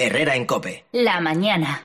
Herrera en COPE. La mañana.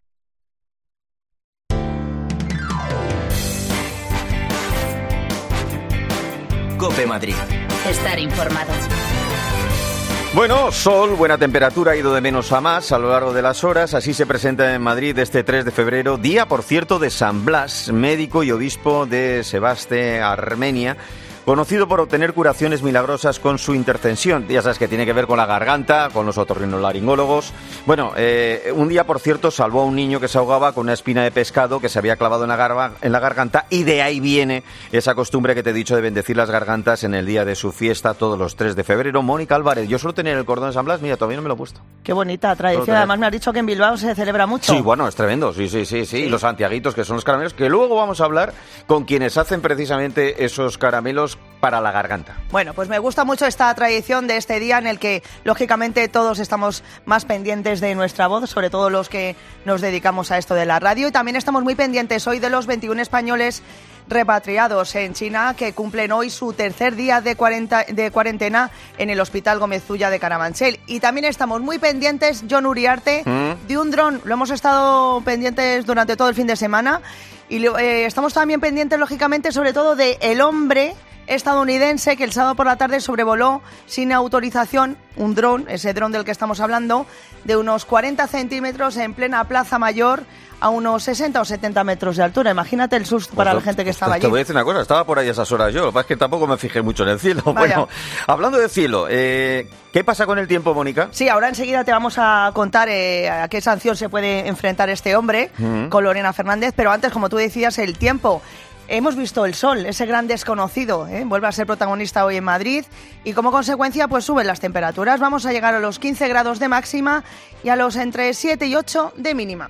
COPE Madrid. Estar informado. Bueno, sol, buena temperatura, ha ido de menos a más a lo largo de las horas. Así se presenta en Madrid este 3 de febrero, día, por cierto, de San Blas, médico y obispo de Sebaste, Armenia, conocido por obtener curaciones milagrosas con su intercesión. Ya sabes que tiene que ver con la garganta, con los otorrinolaringólogos. Bueno, un día, por cierto, salvó a un niño que se ahogaba con una espina de pescado que se había clavado en la garganta, y de ahí viene esa costumbre que te he dicho de bendecir las gargantas en el día de su fiesta, todos los 3 de febrero. Mónica Álvarez, yo suelo tener el cordón de San Blas, mira, todavía no me lo he puesto. Qué bonita tradición, además me has dicho que en Bilbao se celebra mucho. Sí, bueno, es tremendo, sí. Y los santiaguitos, que son los caramelos, que luego vamos a hablar con quienes hacen precisamente esos caramelos para la garganta. Bueno, pues me gusta mucho esta tradición de este día en el que, lógicamente, todos estamos más pendientes de nuestra voz, sobre todo los que nos dedicamos a esto de la radio, y también estamos muy pendientes hoy de los 21 españoles repatriados en China que cumplen hoy su tercer día de cuarentena en el Hospital Gómez Zulla de Carabanchel. Y también estamos muy pendientes, Jon Uriarte, de un dron. Lo hemos estado pendientes durante todo el fin de semana y estamos también pendientes, lógicamente, sobre todo de el hombre estadounidense que el sábado por la tarde sobrevoló sin autorización un dron, ese dron del que estamos hablando, de unos 40 centímetros en plena Plaza Mayor, a unos 60 o 70 metros de altura. Imagínate el susto para la gente que estaba allí. Te voy a decir una cosa, estaba por ahí a esas horas yo, lo que pasa es que tampoco me fijé mucho en el cielo. Vaya. Bueno, hablando de cielo, ¿qué pasa con el tiempo, Mónica? Sí, ahora enseguida te vamos a contar a qué sanción se puede enfrentar este hombre con Lorena Fernández, pero antes, como tú decías, el tiempo. Hemos visto el sol, ese gran desconocido, vuelve a ser protagonista hoy en Madrid y como consecuencia pues suben las temperaturas. Vamos a llegar a los 15 grados de máxima y a los entre 7 y 8 de mínima.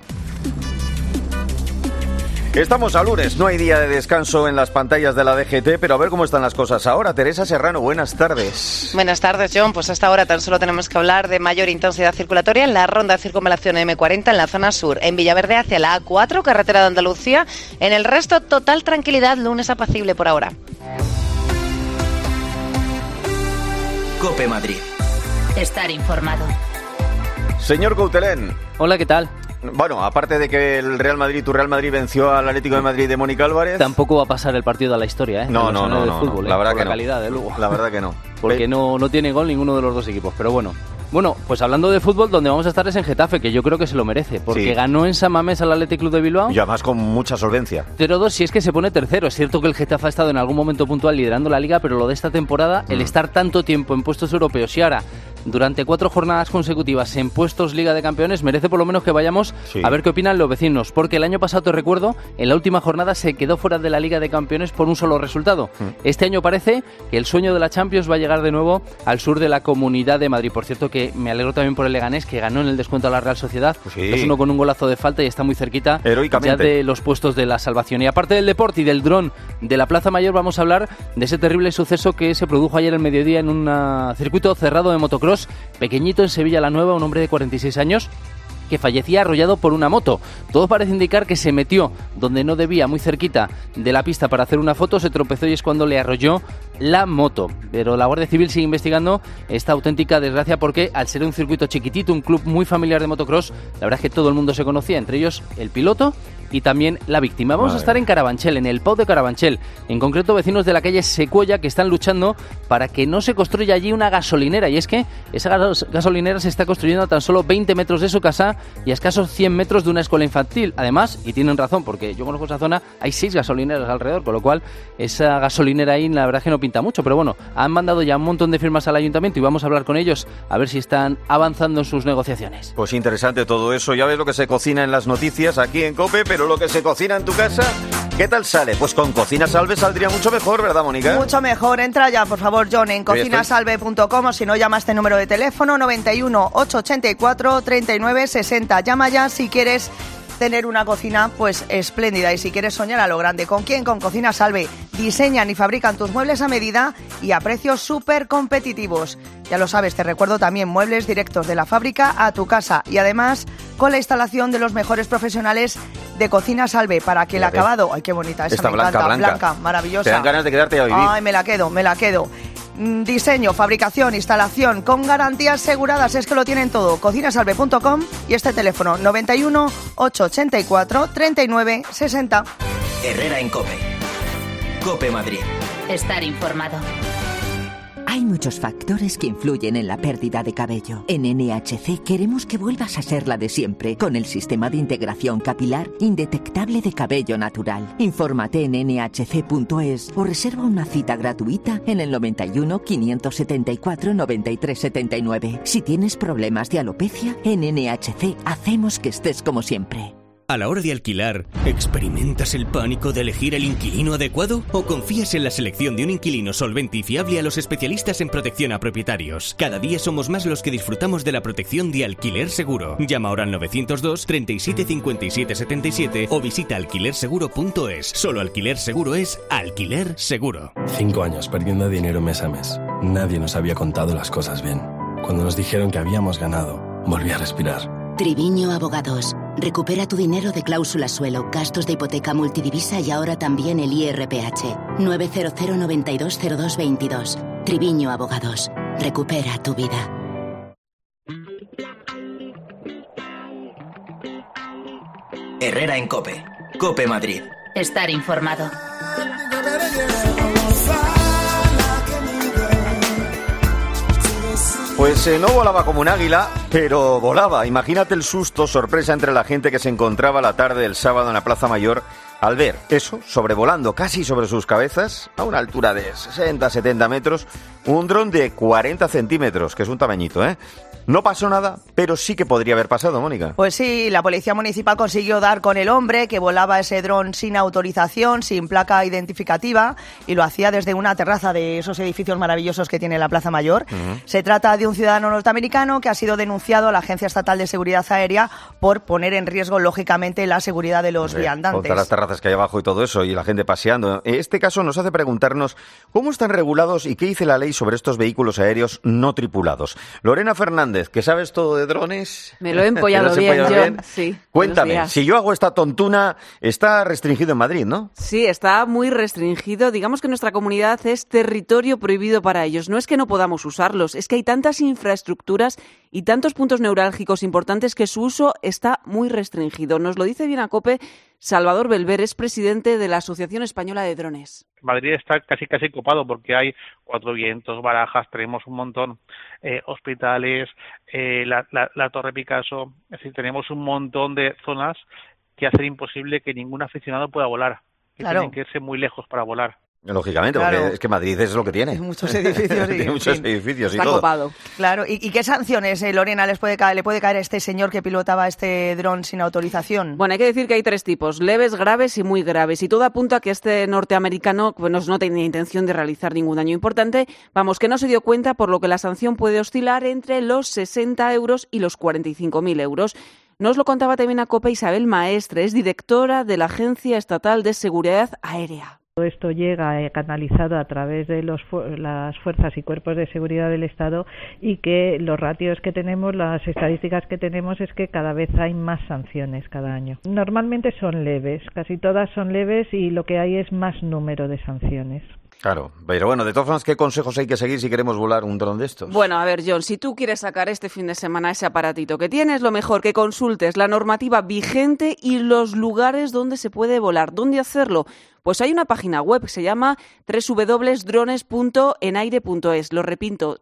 Estamos a lunes, no hay día de descanso en las pantallas de la DGT, pero a ver cómo están las cosas ahora. Teresa Serrano, buenas tardes. Buenas tardes, John. Pues hasta ahora tan solo tenemos que hablar de mayor intensidad circulatoria en la ronda de circunvalación M40 en la zona sur, en Villaverde hacia la A4, carretera de Andalucía. En el resto, total tranquilidad, lunes apacible por ahora. COPE Madrid. Estar informado. Señor Coutelén. Hola, ¿qué tal? Bueno, aparte de que tu Real Madrid venció al Atlético de Madrid de Mónica Álvarez... Tampoco va a pasar el partido de la historia, ¿eh? No, fútbol, la verdad por que la calidad de Lugo. La verdad que no. Porque no tiene gol ninguno de los dos equipos, pero bueno. Bueno, pues hablando de fútbol, donde vamos a estar es en Getafe, que yo creo que se lo merece, porque sí, ganó en San Mamés al Athletic Club de Bilbao. Y además con mucha solvencia. 0-2, si es que se pone tercero. Es cierto que el Getafe ha estado en algún momento puntual liderando la Liga, pero lo de esta temporada, el estar tanto tiempo en puestos europeos y ahora durante 4 jornadas consecutivas en puestos Liga de Campeones, merece por lo menos que vayamos a ver qué opinan los vecinos, porque el año pasado, te recuerdo, en la última jornada se quedó fuera de la Liga de Campeones por un solo resultado. Este año parece que el sueño de la Champions va a llegar de nuevo al sur de la Comunidad de Madrid. Por cierto, que me alegro también por el Leganés, que ganó en el descuento a la Real Sociedad. 2-1 con un golazo de falta y está muy cerquita ya de los puestos de la salvación. Y aparte del deporte y del dron de la Plaza Mayor, vamos a hablar de ese terrible suceso que se produjo ayer al mediodía en un circuito cerrado de motocross pequeñito en Sevilla la Nueva. Un hombre de 46 años que fallecía arrollado por una moto. Todo parece indicar que se metió donde no debía, muy cerquita de la pista para hacer una foto, se tropezó y es cuando le arrolló la moto. Pero la Guardia Civil sigue investigando esta auténtica desgracia porque al ser un circuito chiquitito, un club muy familiar de motocross, la verdad es que todo el mundo se conocía, entre ellos el piloto y también la víctima. Vamos a estar en Carabanchel, en el Pau de Carabanchel, en concreto vecinos de la calle Secuoya que están luchando para que no se construya allí una gasolinera, y es que esa gasolinera se está construyendo a tan solo 20 metros de su casa y a escasos 100 metros de una escuela infantil. Además, y tienen razón, porque yo conozco esa zona, hay 6 gasolineras alrededor, con lo cual esa gasolinera ahí la verdad es que no pinta mucho, pero bueno, han mandado ya un montón de firmas al ayuntamiento y vamos a hablar con ellos a ver si están avanzando en sus negociaciones. Pues interesante todo eso, ya ves lo que se cocina en las noticias aquí en COPE, pero lo que se cocina en tu casa, ¿qué tal sale? Pues con Cocina Salve saldría mucho mejor, ¿verdad, Mónica? Mucho mejor. Entra ya, por favor, John, en cocinasalve.com o si no, llama a este número de teléfono 91 884 39 60. Llama ya si quieres tener una cocina pues espléndida y si quieres soñar a lo grande. ¿Con quién? Con Cocina Salve. Diseñan y fabrican tus muebles a medida y a precios súper competitivos. Ya lo sabes, te recuerdo también muebles directos de la fábrica a tu casa y además con la instalación de los mejores profesionales de Cocina Salve para que el acabado... ¡Ay, qué bonita esa! Esta me encanta, blanca, maravillosa. Te dan ganas de quedarte a vivir. Ay, me la quedo. Diseño, fabricación, instalación, con garantías aseguradas, es que lo tienen todo. Cocinasalve.com y este teléfono 91 884 39 60. Herrera en COPE. COPE Madrid. Estar informado. Hay muchos factores que influyen en la pérdida de cabello. En NHC queremos que vuelvas a ser la de siempre, con el sistema de integración capilar indetectable de cabello natural. Infórmate en nhc.es o reserva una cita gratuita en el 91 574 93 79. Si tienes problemas de alopecia, en NHC hacemos que estés como siempre. A la hora de alquilar, ¿experimentas el pánico de elegir el inquilino adecuado? ¿O confías en la selección de un inquilino solvente y fiable a los especialistas en protección a propietarios? Cada día somos más los que disfrutamos de la protección de Alquiler Seguro. Llama ahora al 902 37 57 77 o visita alquilerseguro.es. Solo Alquiler Seguro es Alquiler Seguro. 5 años perdiendo dinero mes a mes. Nadie nos había contado las cosas bien. Cuando nos dijeron que habíamos ganado, volví a respirar. Triviño Abogados. Recupera tu dinero de cláusula suelo, gastos de hipoteca multidivisa y ahora también el IRPH. 900 92 02 22. Triviño Abogados. Recupera tu vida. Herrera en COPE. COPE Madrid. Estar informado. Pues no volaba como un águila, pero volaba. Imagínate el susto, sorpresa entre la gente que se encontraba la tarde del sábado en la Plaza Mayor al ver eso, sobrevolando casi sobre sus cabezas, a una altura de 60-70 metros, un dron de 40 centímetros, que es un tamañito, ¿eh? No pasó nada, pero sí que podría haber pasado, Mónica. Pues sí, la Policía Municipal consiguió dar con el hombre que volaba ese dron sin autorización, sin placa identificativa, y lo hacía desde una terraza de esos edificios maravillosos que tiene la Plaza Mayor. Se trata de un ciudadano norteamericano que ha sido denunciado a la Agencia Estatal de Seguridad Aérea por poner en riesgo, lógicamente, la seguridad de los viandantes. Contra las terrazas que hay abajo y todo eso, y la gente paseando. Este caso nos hace preguntarnos cómo están regulados y qué dice la ley sobre estos vehículos aéreos no tripulados. Lorena Fernández, que sabes todo de drones. Me lo he empollado bien, John. Sí, cuéntame, si yo hago esta tontuna, está restringido en Madrid, ¿no? Sí, está muy restringido. Digamos que nuestra comunidad es territorio prohibido para ellos. No es que no podamos usarlos, es que hay tantas infraestructuras y tantos puntos neurálgicos importantes que su uso está muy restringido. Nos lo dice bien a COPE Salvador Belver, es presidente de la Asociación Española de Drones. Madrid está casi copado porque hay Cuatro Vientos, Barajas, tenemos un montón, hospitales, la Torre Picasso, es decir, tenemos un montón de zonas que hacen imposible que ningún aficionado pueda volar, que tienen que irse muy lejos para volar. Lógicamente, porque es que Madrid es lo que tiene. Muchos edificios. Tiene muchos edificios y está todo. Copado. Claro, ¿y qué sanciones, Lorena, le puede caer a este señor que pilotaba este dron sin autorización? Bueno, hay que decir que hay 3 tipos, leves, graves y muy graves. Y todo apunta a que este norteamericano no tenía intención de realizar ningún daño importante. Vamos, que no se dio cuenta, por lo que la sanción puede oscilar entre los 60 euros y los 45.000 euros. Nos lo contaba también a COPE Isabel Maestre, es directora de la Agencia Estatal de Seguridad Aérea. Todo esto llega canalizado a través de las fuerzas y cuerpos de seguridad del Estado y que los ratios que tenemos, las estadísticas que tenemos es que cada vez hay más sanciones cada año. Normalmente son leves, casi todas son leves y lo que hay es más número de sanciones. Claro, pero bueno, de todas formas, ¿qué consejos hay que seguir si queremos volar un dron de estos? Bueno, a ver, John, si tú quieres sacar este fin de semana ese aparatito que tienes, lo mejor que consultes la normativa vigente y los lugares donde se puede volar. ¿Dónde hacerlo? Pues hay una página web que se llama www.drones.enaire.es. Lo repito,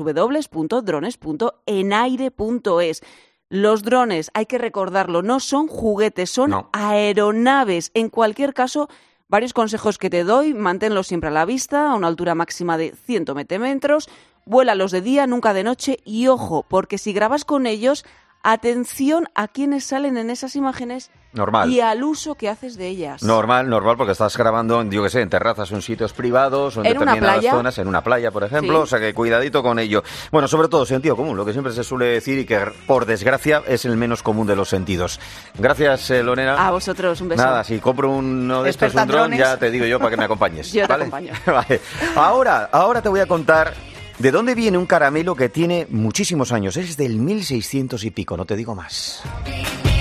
www.drones.enaire.es. Los drones, hay que recordarlo, no son juguetes, son aeronaves. En cualquier caso, varios consejos que te doy: manténlos siempre a la vista, a una altura máxima de 120 metros, vuélalos de día, nunca de noche, y ojo, porque si grabas con ellos, atención a quienes salen en esas imágenes. Normal. Y al uso que haces de ellas. Normal, porque estás grabando, en terrazas o en sitios privados o en determinadas zonas, en una playa, por ejemplo, o sea que cuidadito con ello. Bueno, sobre todo sentido común, lo que siempre se suele decir y que, por desgracia, es el menos común de los sentidos. Gracias, Lorena. A vosotros, un beso. Nada, si compro uno de estos, un dron, ya te digo yo para que me acompañes. Yo te acompaño. Vale. Ahora te voy a contar de dónde viene un caramelo que tiene muchísimos años. Es del 1600 y pico, no te digo más.